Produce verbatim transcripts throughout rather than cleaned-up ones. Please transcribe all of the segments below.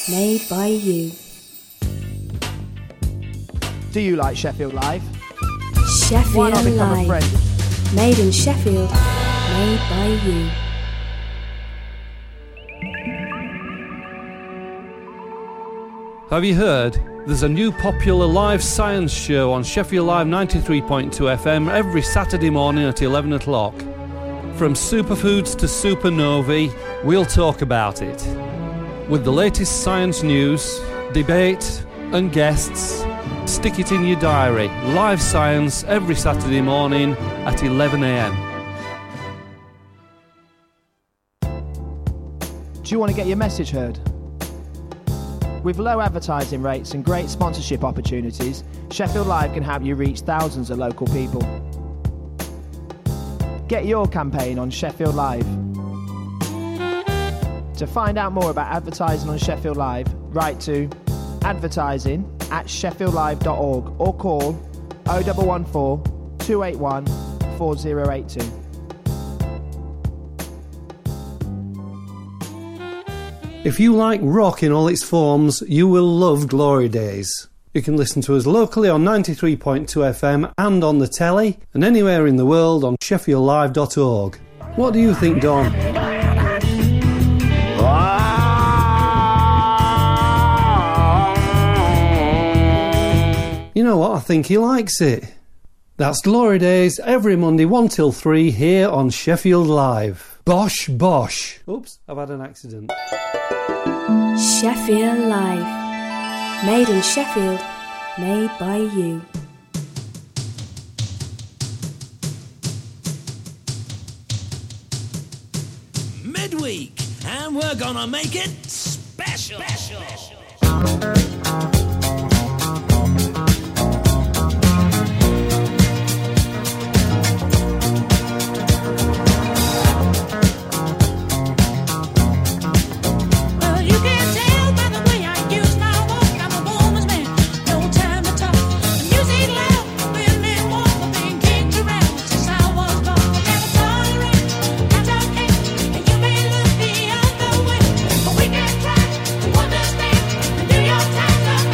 made by you. Do you like Sheffield Live? Sheffield Why not become Live. a friend? Made in Sheffield, made by you. Have you heard? There's a new popular live science show on Sheffield Live ninety-three point two F M every Saturday morning at eleven o'clock. From superfoods to supernovae, we'll talk about it. With the latest science news, debate and guests, stick it in your diary. Live science every Saturday morning at eleven a m. Do you want to get your message heard? With low advertising rates and great sponsorship opportunities, Sheffield Live can help you reach thousands of local people. Get your campaign on Sheffield Live. To find out more about advertising on Sheffield Live, write to advertising at sheffield live dot org or call oh one one four, two eight one, four oh eight two. If you like rock in all its forms, you will love Glory Days. You can listen to us locally on ninety-three point two F M and on the telly, and anywhere in the world on sheffield live dot org. What do you think, Don? You know what? I think he likes it. That's Glory Days every Monday one till three here on Sheffield Live. Bosh, bosh. Oops, I've had an accident. Sheffield Live. Made in Sheffield, made by you. Midweek, and we're gonna make it special. special. We can try to understand and do your time.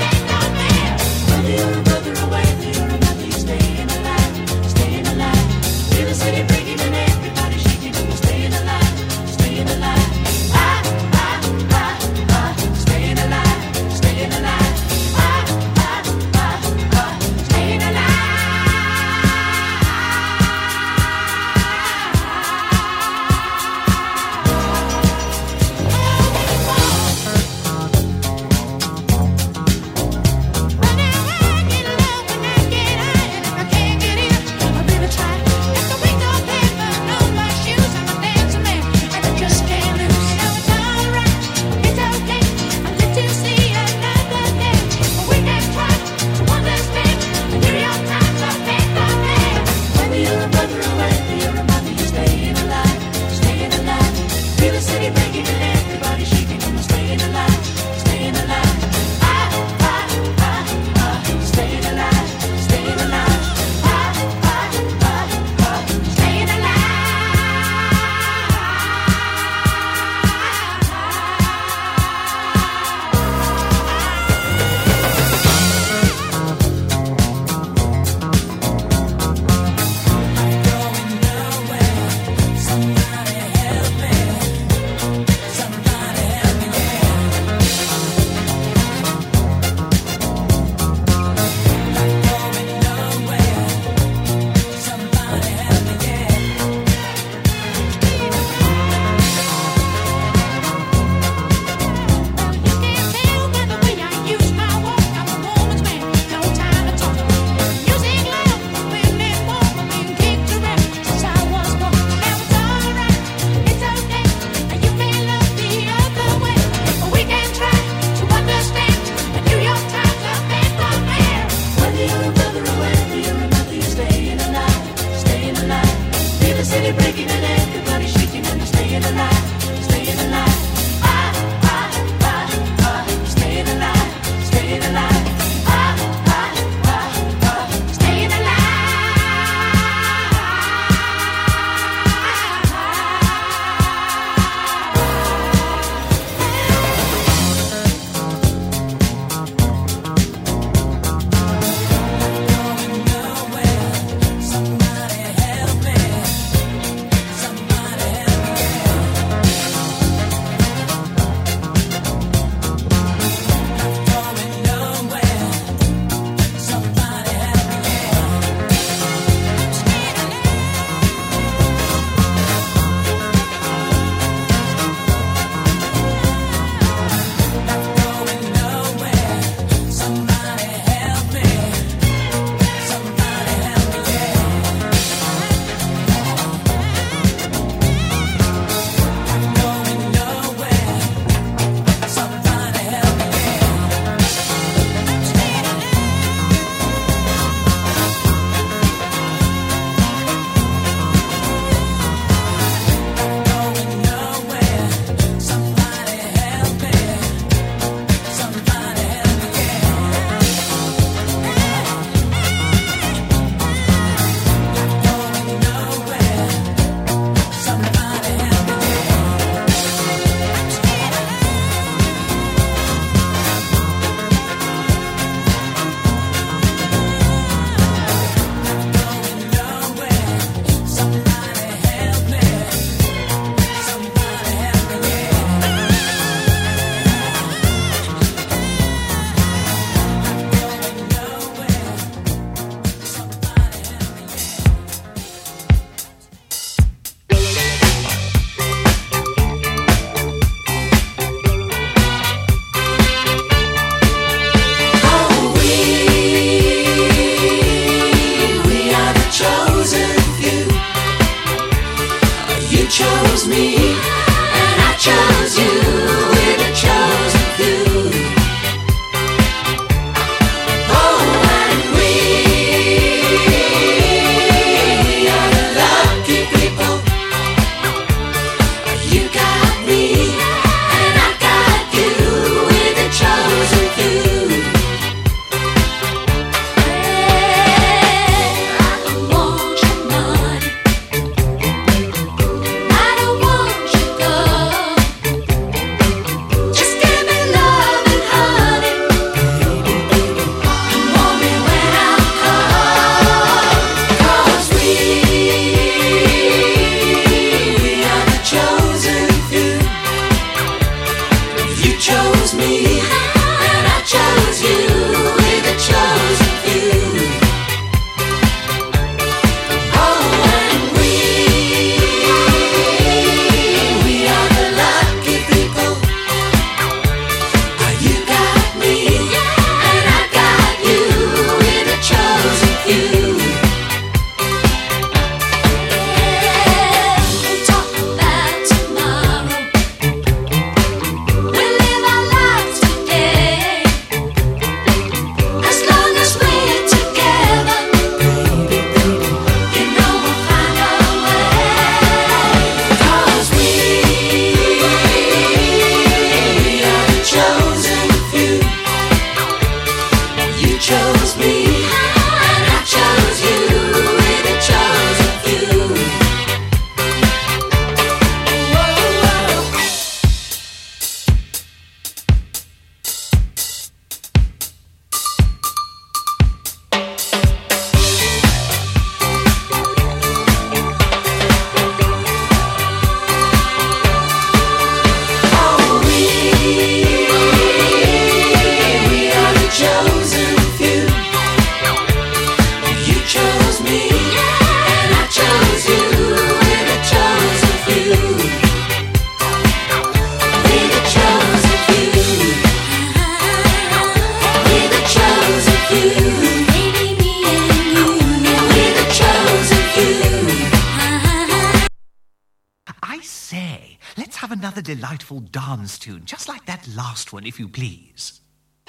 say, let's have another delightful dance tune, just like that last one, if you please.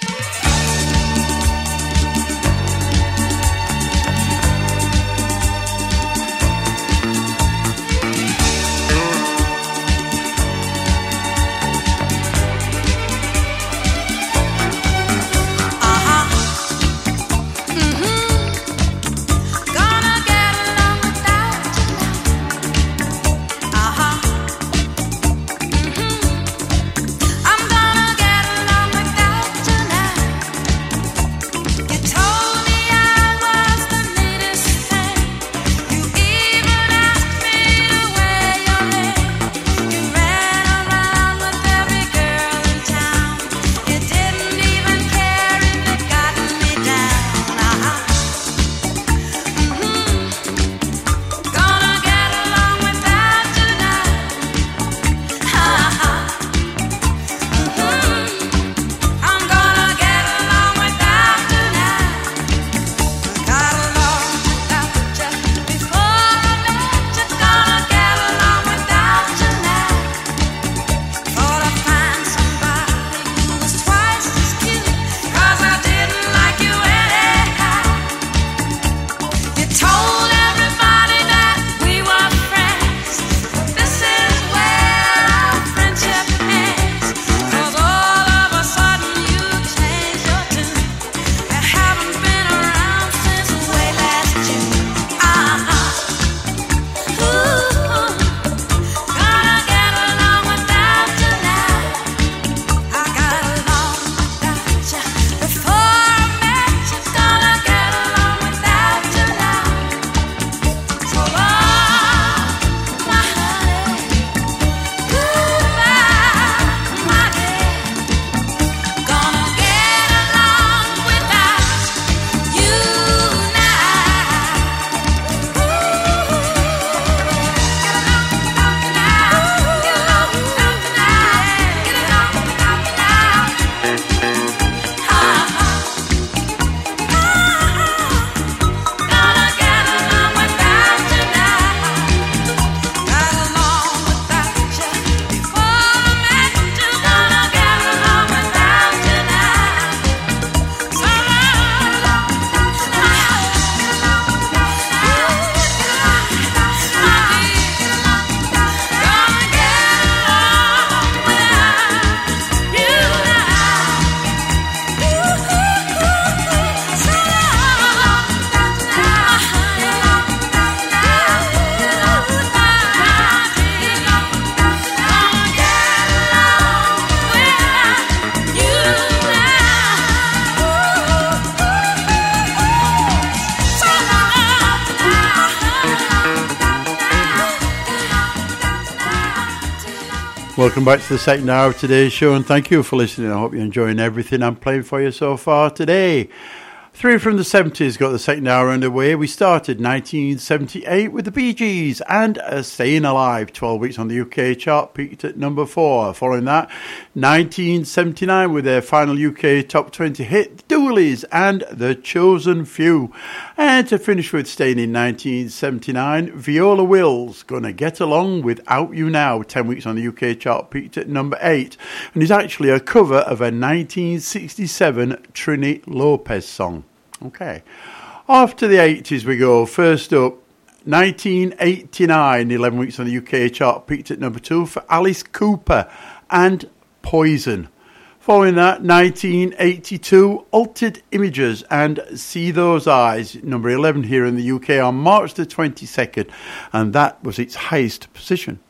Welcome back to the second hour of today's show, and thank you for listening. I hope you're enjoying everything I'm playing for you so far today. Three from the seventies got the second hour underway. We started nineteen seventy-eight with the Bee Gees and uh, Staying Alive. twelve weeks on the U K chart, peaked at number four. Following that, nineteen seventy-nine with their final U K top twenty hit, The Doolies and The Chosen Few. And to finish with, staying in nineteen seventy-nine, Viola Wills, Gonna Get Along Without You Now. ten weeks on the U K chart, peaked at number eight. And is actually a cover of a nineteen sixty-seven Trini Lopez song. Okay, off to the eighties we go. First up, nineteen eighty-nine, eleven weeks on the U K chart, peaked at number two for Alice Cooper and Poison. Following that, nineteen eighty-two, Altered Images and See Those Eyes, number eleven here in the U K on March the twenty-second, and that was its highest position.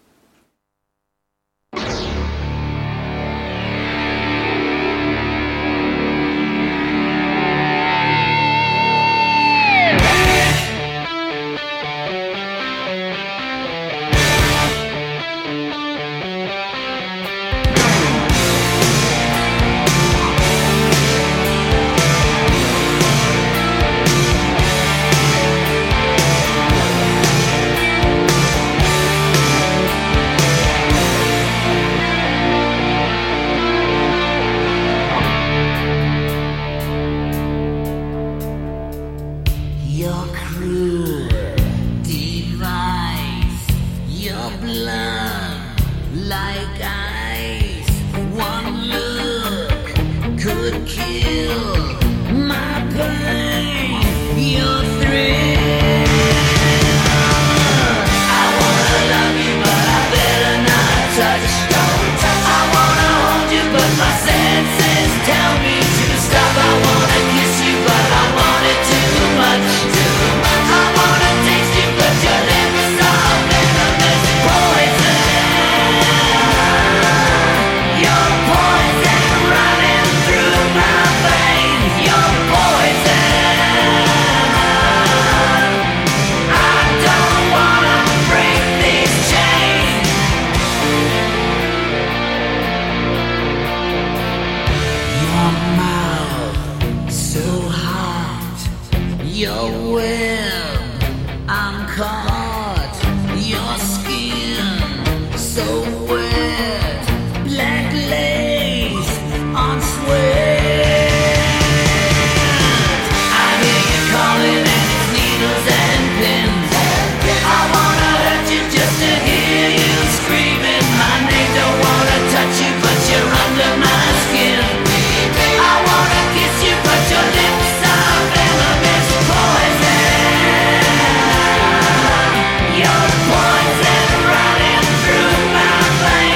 Poison running through my veins.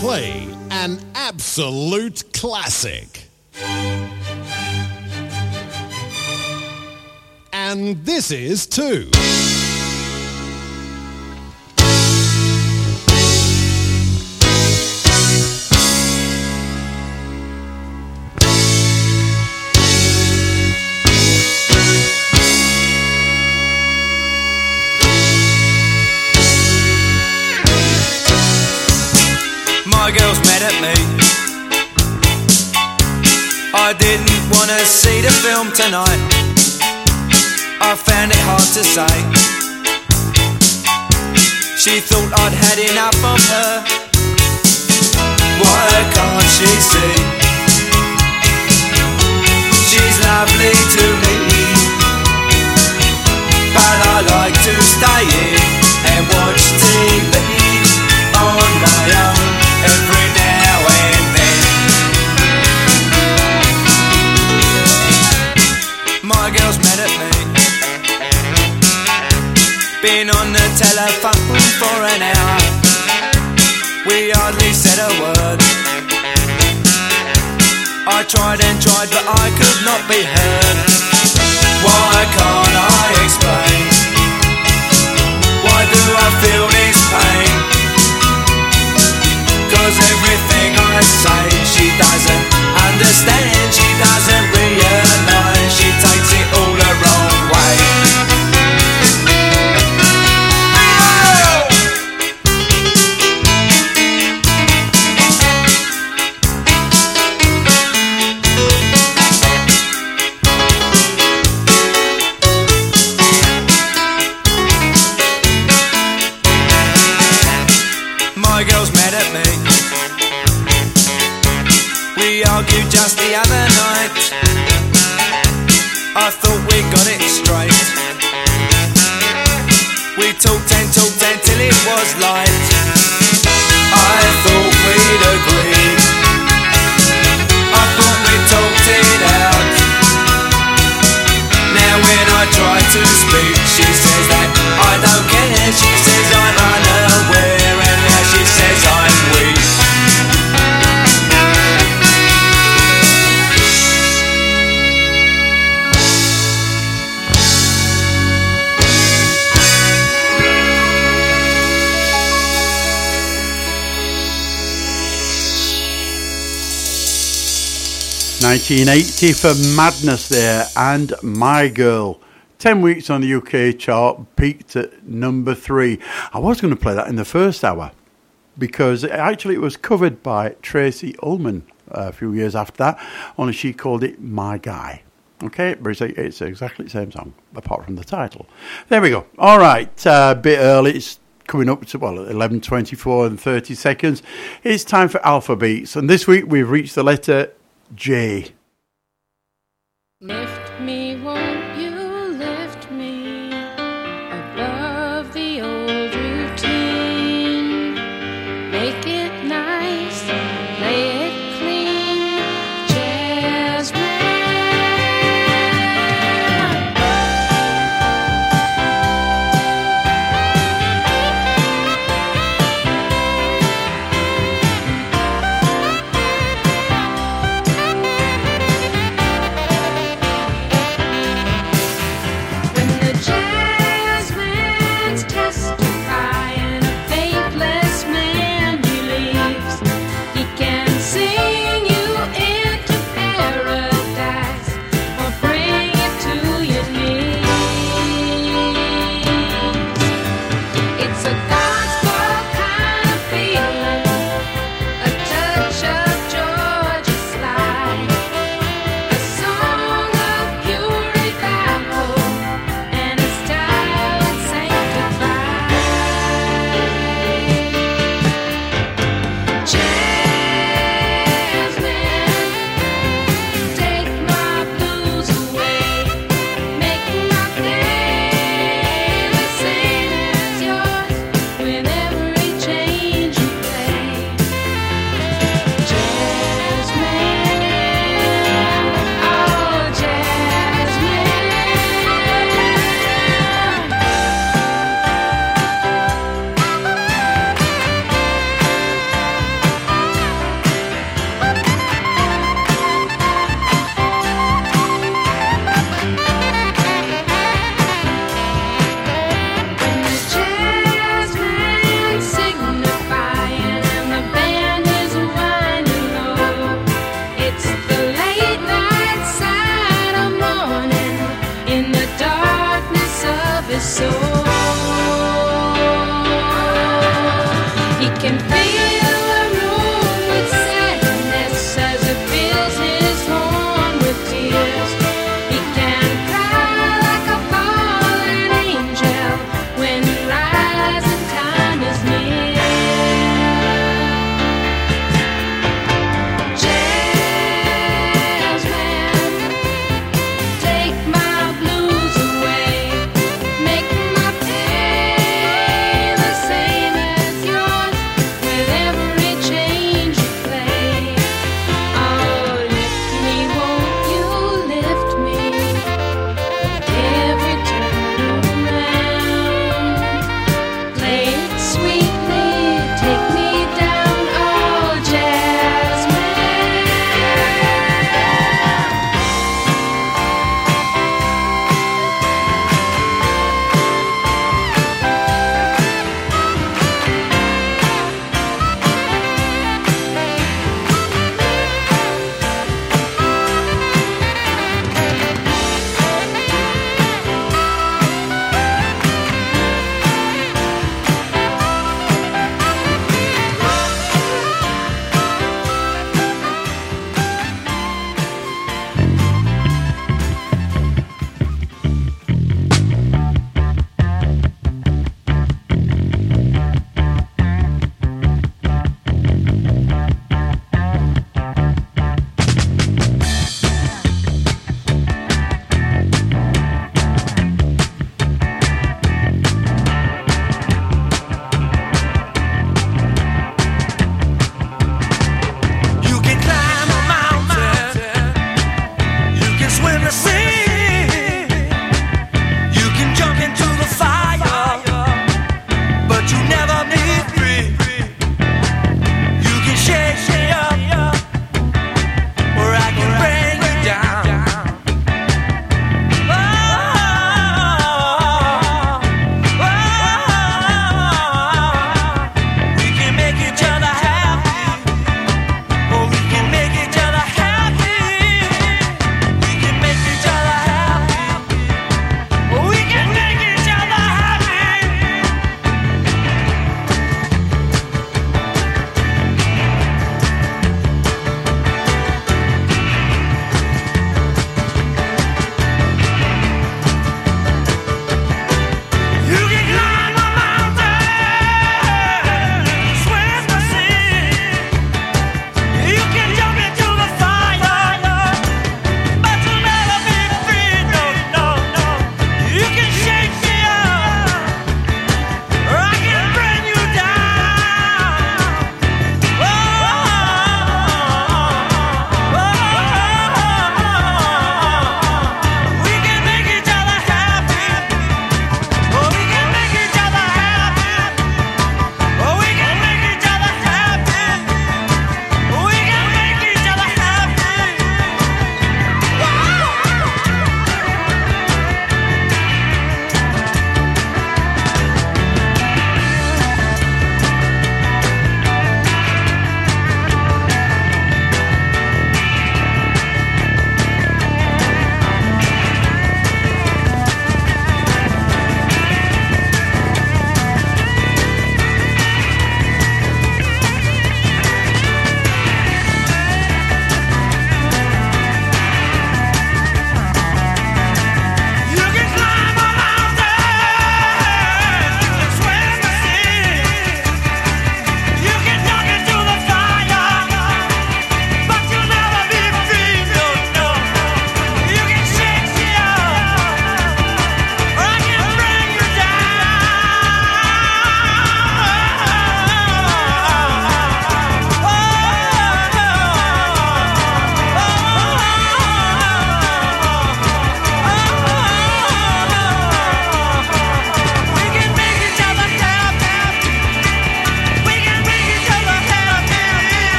play an absolute classic. And this is too. My girls mad at me. I didn't want to see the film tonight. I found it hard to say. She thought I'd had enough of her. Why can't she see? She's lovely to me, but I like to stay in and watch T V on my own every now and then. My girl's mad at me. Been on the telephone for an hour. We hardly said a word. I tried and tried but I could not be heard. Why can't I explain? Why do I feel this pain? Cause everything I say she doesn't understand. She doesn't realise. She takes it all the wrong way. My girl's mad at me. We argued just the other night. I thought we got it straight. We talked and talked until it was light. I thought we'd agreed. I thought we talked it out. Now when I try to speak, she says that I don't care. She says I'm unaware, and now she says I'm weak. nineteen eighty for Madness there, and My Girl. Ten weeks on the U K chart, peaked at number three. I was going to play that in the first hour because it, actually it was covered by Tracy Ullman a few years after that, only she called it My Guy. Okay, but it's, it's exactly the same song apart from the title. There we go. All right, a uh, bit early. It's coming up to, well, eleven twenty-four and thirty seconds. It's time for Alpha Beats, and this week we've reached the letter J. Lift me, won't you lift me above the old routine? Make it nice, play it clean, jazz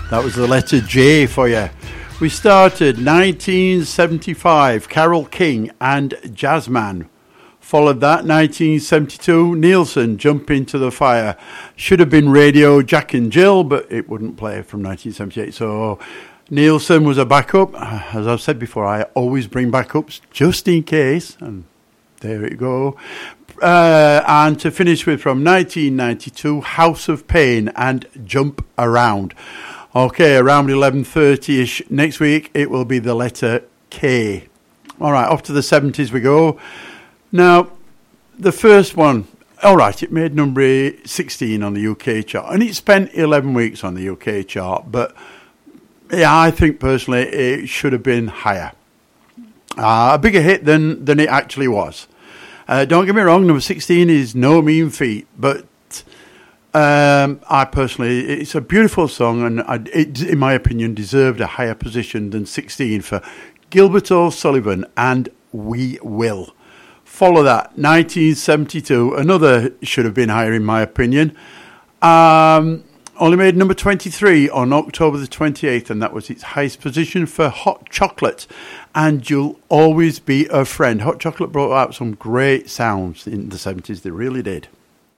That was the letter J for you. We started nineteen seventy-five, Carole King and Jazzman. Followed that, nineteen seventy-two, Nielsen, Jump Into the Fire. Should have been Radio, Jack and Jill, but it wouldn't play from nineteen seventy-eight. So Nielsen was a backup. As I've said before, I always bring backups just in case. And there you go. Uh, and to finish with, from nineteen ninety-two, House of Pain and Jump Around. Okay, around eleven thirty-ish next week, it will be the letter K. All right, off to the seventies we go. Now, the first one, all right, it made number sixteen on the U K chart, and it spent eleven weeks on the U K chart, but yeah, I think personally it should have been higher. Uh, a bigger hit than, than it actually was. Uh, don't get me wrong, number sixteen is no mean feat, but um, I personally, it's a beautiful song, and I, it, in my opinion, deserved a higher position than sixteen for Gilbert O'Sullivan and We Will. Follow that, nineteen seventy-two, another should have been higher in my opinion. Um, only made number twenty-three on October the twenty-eighth, and that was its highest position for Hot Chocolate and You'll Always Be a Friend. Hot Chocolate brought out some great sounds in the seventies, they really did.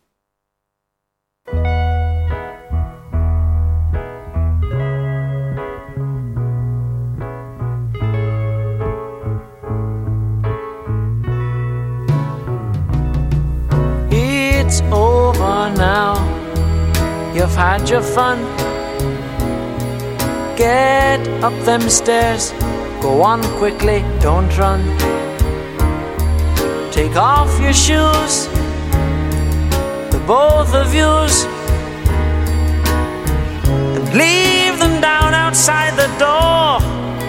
It's over now, you've had your fun. Get up them stairs, go on quickly, don't run. Take off your shoes, the both of yous, and leave them down outside the door.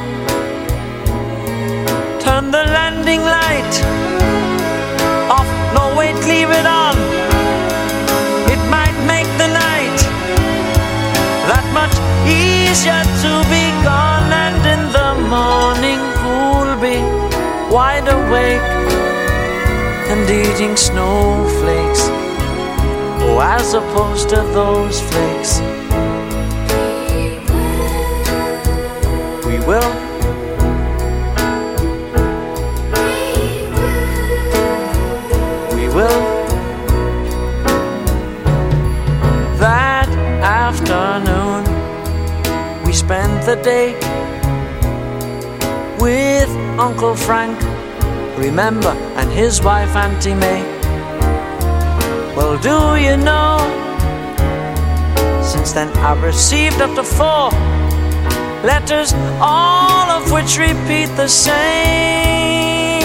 Turn the landing light off, no wait, leave it on. It might make the night that much easier to be gone, and in the morning we'll be wide awake and eating snowflakes, oh, as opposed to those flakes. We will. We will. That afternoon we spent the day with Uncle Frank, remember, and his wife Auntie May. Well, do you know, since then I've received up to four letters, all of which repeat the same.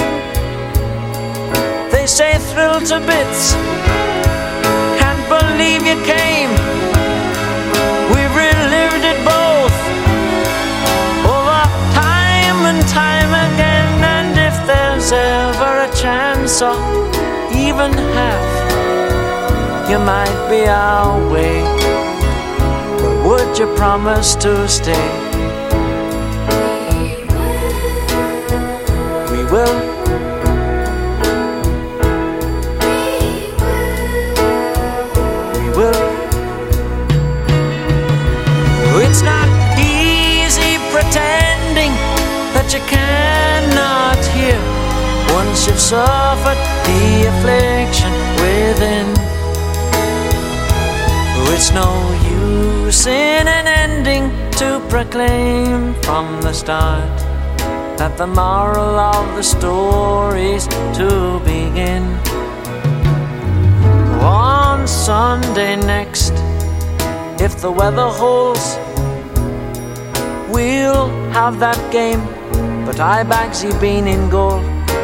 They say thrilled to bits, can't believe you came. We've relived it both over time and time again, and if there's ever a chance or even half, you might be our way, but would you promise to stay? We will. We will. It's not easy pretending that you cannot hear once you've suffered the affliction within. It's no use in an ending to proclaim from the start that the moral of the story's to begin. On Sunday next, if the weather holds, we'll have that game, but I Bagsy Bean in goal.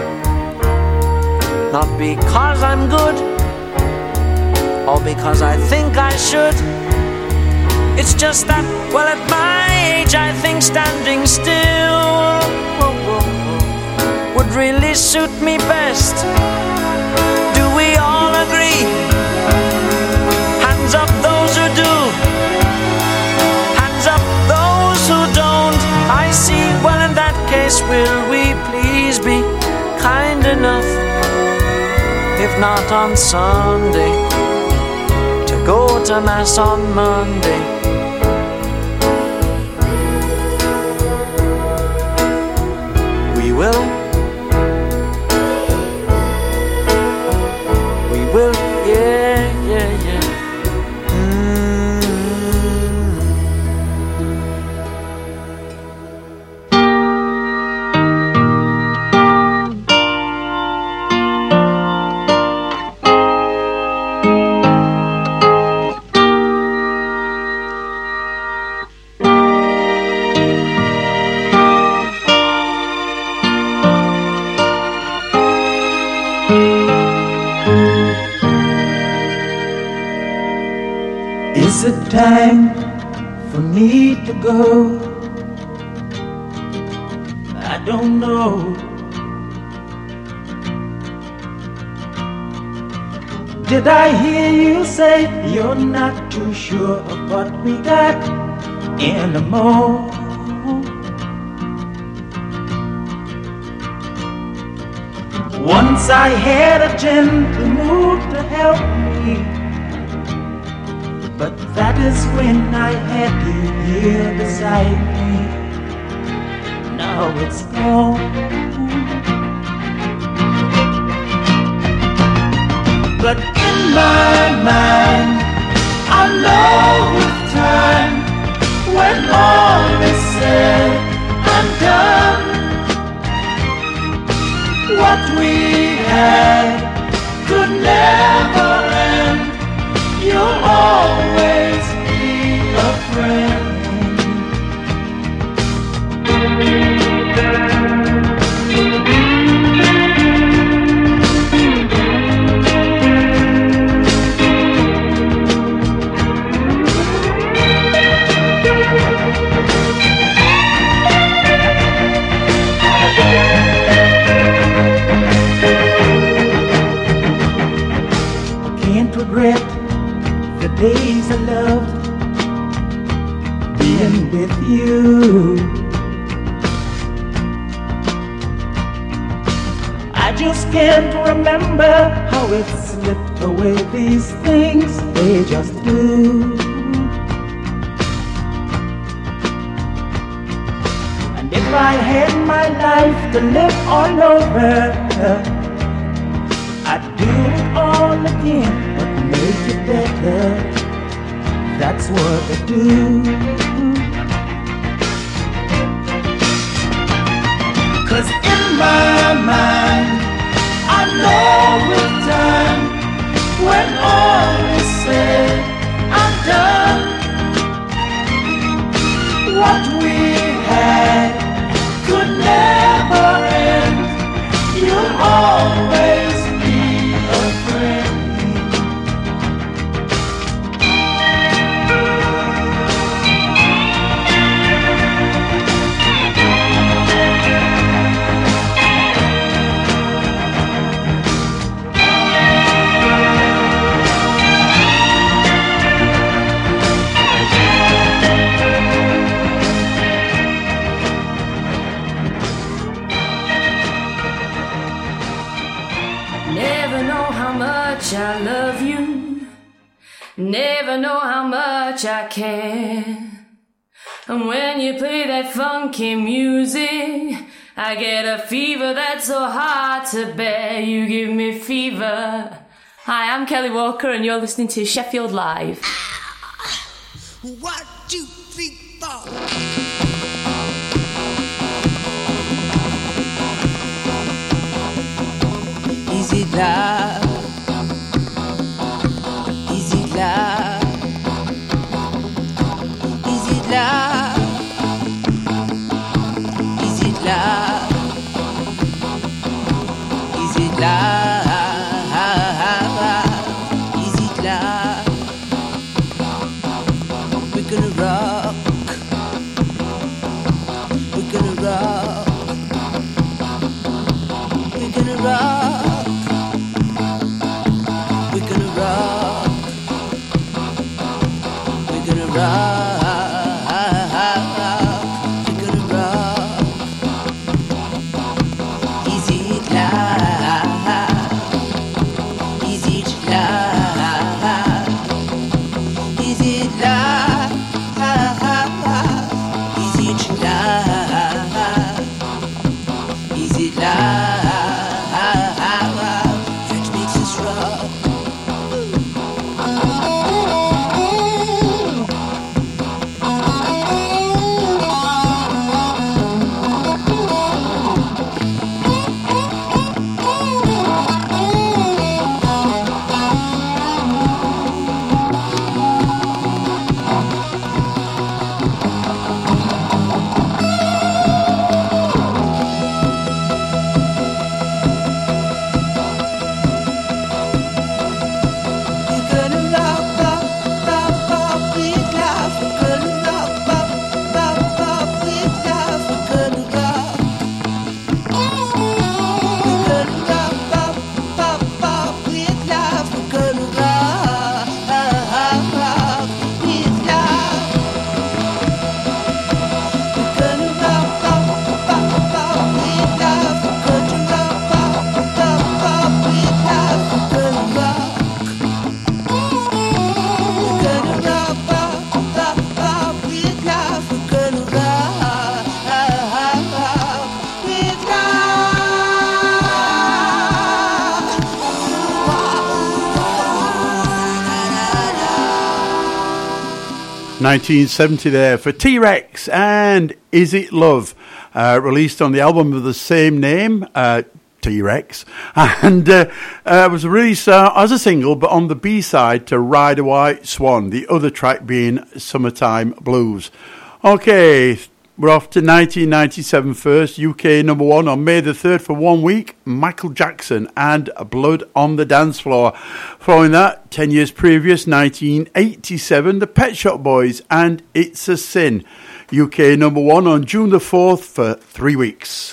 Not because I'm good, or because I think I should. It's just that, well, at my age I think standing still would really suit me best. Do we all agree? Hands up those who do, hands up those who don't. I see, well, in that case, will we please be kind enough, if not on Sunday, to go to Mass on Monday? will. We will, yeah, yeah, yeah. Is it time for me to go? I don't know. Did I hear you say you're not too sure of what we got anymore? Once I had a gentle mood to help me, but that is when I had you here beside me. Now it's gone. But in my mind, I know with time, when all is said and done, what we had could never end. You'll always be a friend. Can't regret the days I loved being with you. I just can't remember how it slipped away. These things, they just do. And if I had my life to live all over, I'd do it all again, but make it better. That's what I do. Cause in my mind, I know with time, when all is said and done, what we had could never end. You'll always be a friend. Never know how much I love you. Never know how much I care. And when you play that funky music, I get a fever that's so hard to bear. You give me fever. Hi, I'm Kelly Walker and you're listening to Sheffield Live. One, two, three, four. Is it love? Is it love? Is it love? Is it love? Is it love? Is it love? We're gonna rock. We're gonna rock. We're gonna rock. We're gonna rock. We're gonna rock. We're gonna rock. Is it love? Is it love? Is it love? Is it love? Is nineteen seventy there for T-Rex and Is It Love, uh, released on the album of the same name, uh, T-Rex, and uh, uh, was released uh, as a single, but on the B-side to Ride a White Swan, the other track being Summertime Blues. Okay, we're off to nineteen ninety-seven first, U K number one on May the third for one week, Michael Jackson and Blood on the Dance Floor. Following that, ten years previous, nineteen eighty-seven, the Pet Shop Boys and It's a Sin. U K number one on June the fourth for three weeks.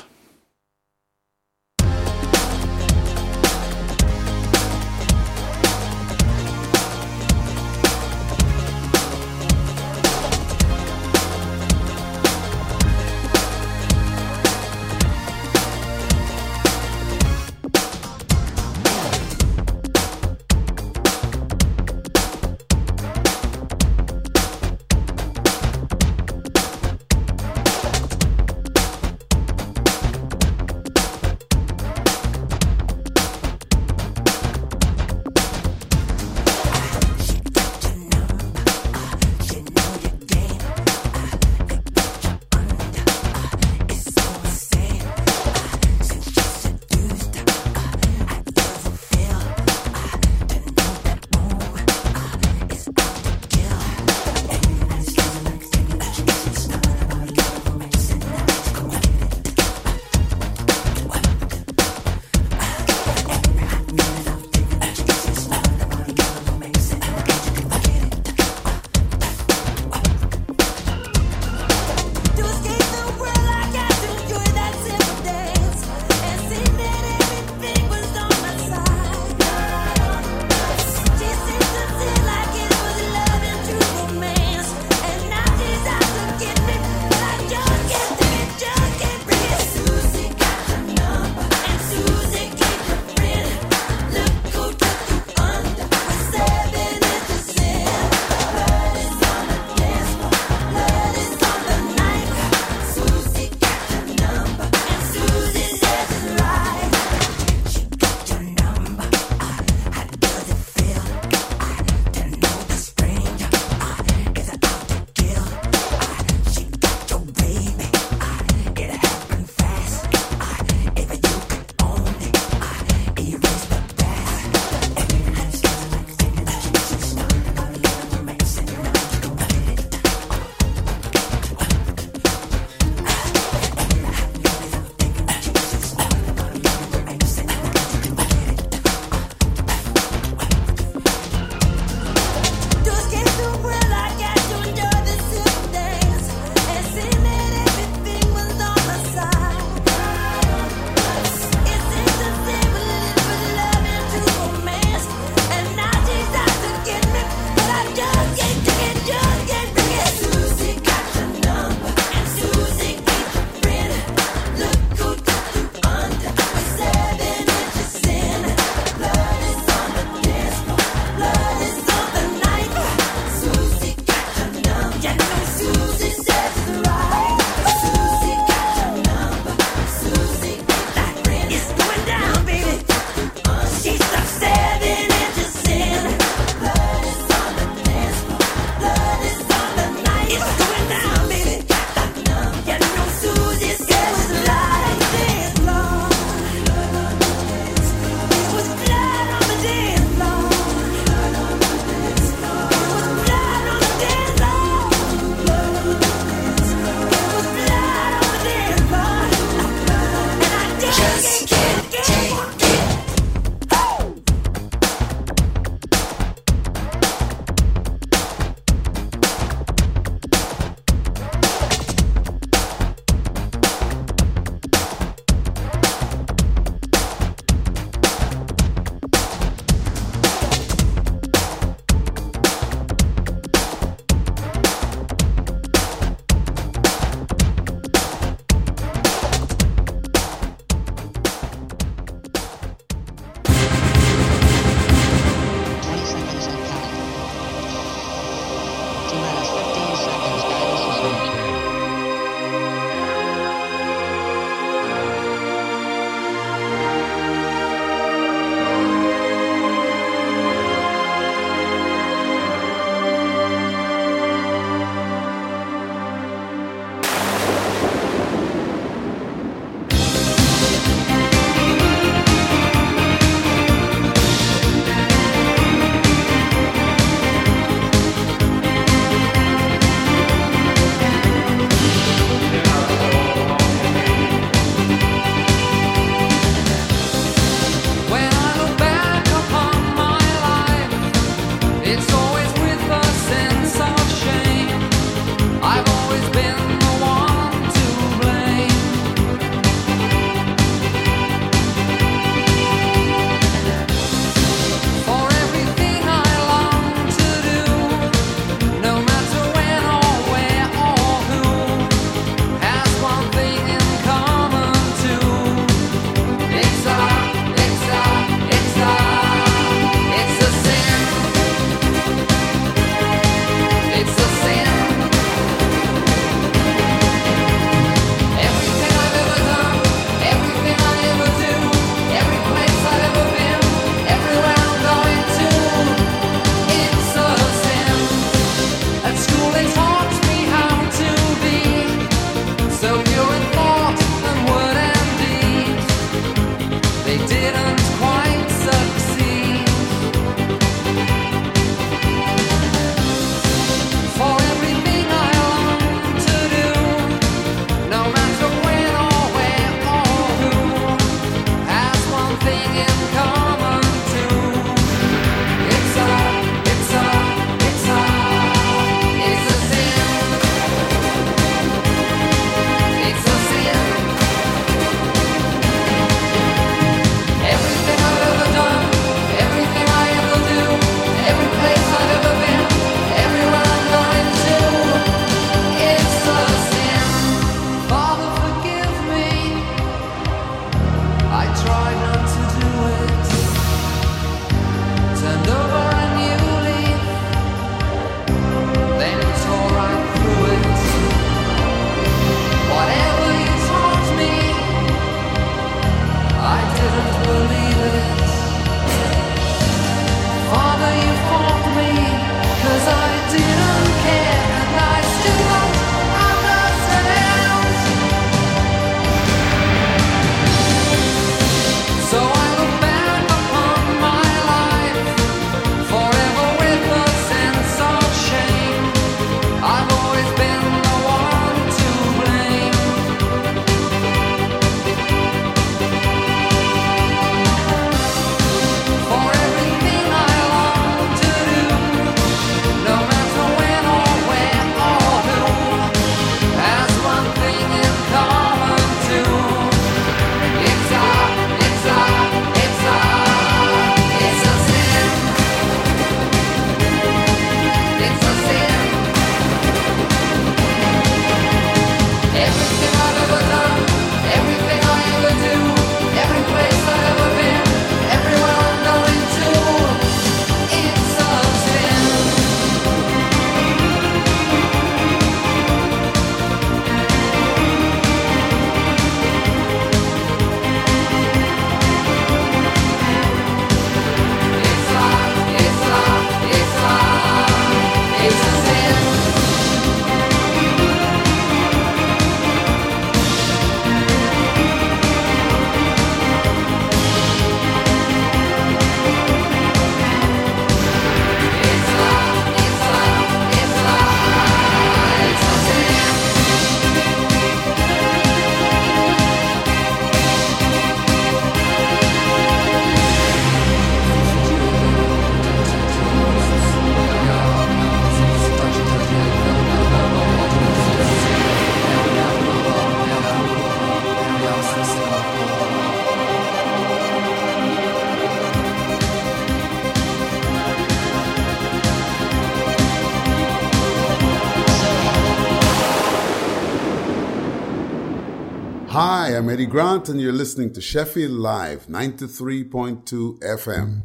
Hi, I'm Eddie Grant, and you're listening to Sheffield Live, ninety-three point two F M.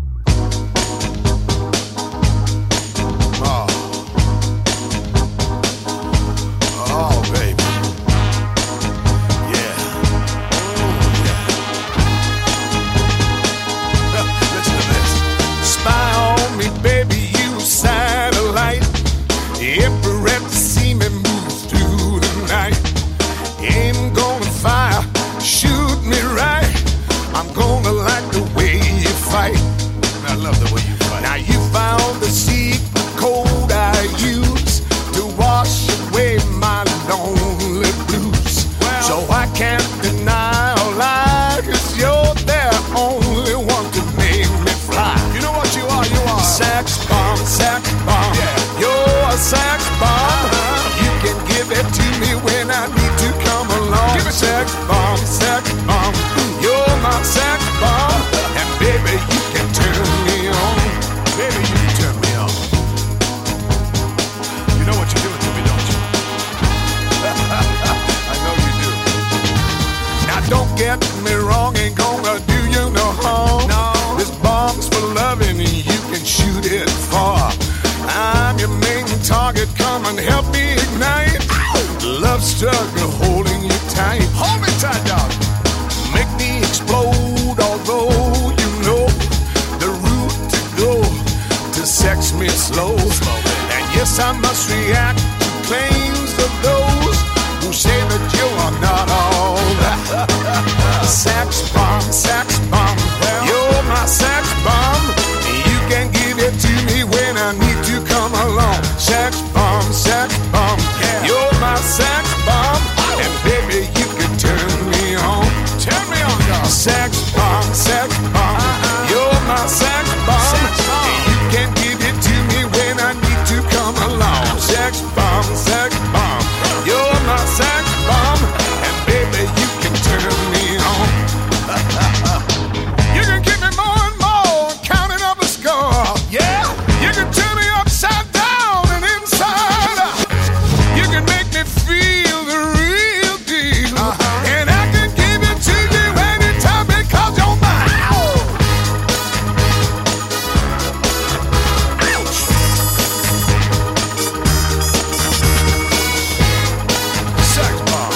Oh, oh baby. Yeah. Oh, yeah. Listen to this. Spy on me, baby, you satellite. Every rep to see me move through the night. Aim gonna fire, shoot me right. I'm gonna like the way you fight. I love the way you fight. Now you found the secret code I use to wash away my lonely blues. Well, so I can't deny or lie, 'cause you're the only one to make me fly. You know what you are? You are sex bomb, sex bomb. Yeah. You're a sex bomb. Uh-huh. You can give it to me when I need to come along. Give it sex bomb, sex bomb. You're my sex bomb. And baby, you can turn me on. Baby, you can turn me on. You know what you're doing to me, don't you? I know you do. Now don't get me wrong, ain't gonna do you no harm. No. This bomb's for loving and you can shoot it far. I'm your main target, come and help me ignite. Love struggle holding you tight. Hold me tight, dog. Make me explode, although you know the route to go to sex me slow. And yes, I must react to claims of those who say that you are not all that. Sex bomb, sex bomb. You're my sex bomb. You can give it to me when I need to come along. Sex bomb, sex bomb. You're my sex bomb. And baby, you can turn me on. Turn me on, dog. Sex bomb, sex bomb. You're my sex bomb. And you can give it to me when I need to come along. Sex bomb, sex bomb. You're my sex bomb. And baby, you can turn me on. You can give me more and more, counting up the score. Yeah, you can turn me upside down and inside out. You can make me feel the real deal. Uh-huh. And I can give it to you anytime because you're mine. Ouch. Sex bomb.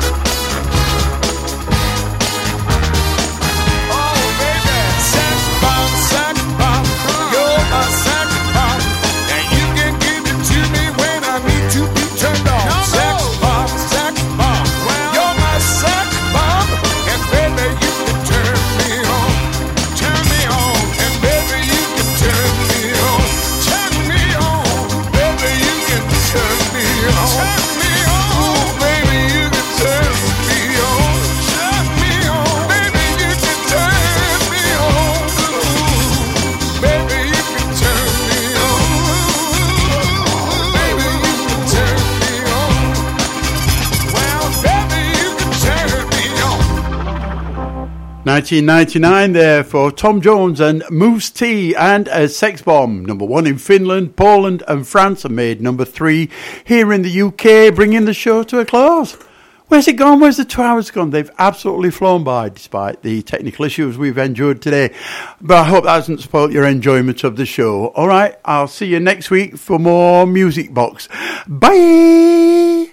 Oh, baby. Sex bomb, sex bomb. You're my sex bomb. And you can give it to me when I need to be turned on. No, sex no. bomb, sex bomb. Well, you're my sex bomb. And baby, you can turn me on. Turn me on. And baby, you can turn me on. Turn me on. Baby, you can turn me on. Turn me on. Ooh, baby, you can turn me on. Turn me on. Baby, you can turn me on. Ooh, baby, you can turn me on. Baby, you can turn me on. Well, baby, you can turn me on. nineteen ninety-nine there for Tom Jones and Moose T, and as Sex Bomb, number one in Finland, Poland and France, and made number three here in the U K, bringing the show to a close. Where's it gone? Where's the two hours gone? They've absolutely flown by despite the technical issues we've endured today. But I hope that hasn't spoiled your enjoyment of the show. All right, I'll see you next week for more Music Box. Bye!